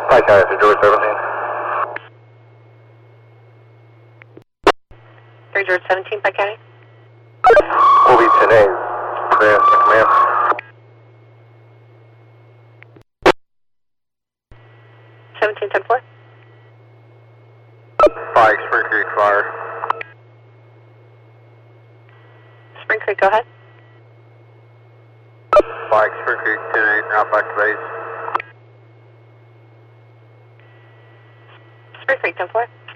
Hi, County to George 17. 3 George 17, Pike County. Will be 10A. Advance to command. 17-10-4. Pike, Spring Creek Fire. Spring Creek, go ahead. Pike, Spring Creek 10A, now back to base. Spring Creek, 10-4.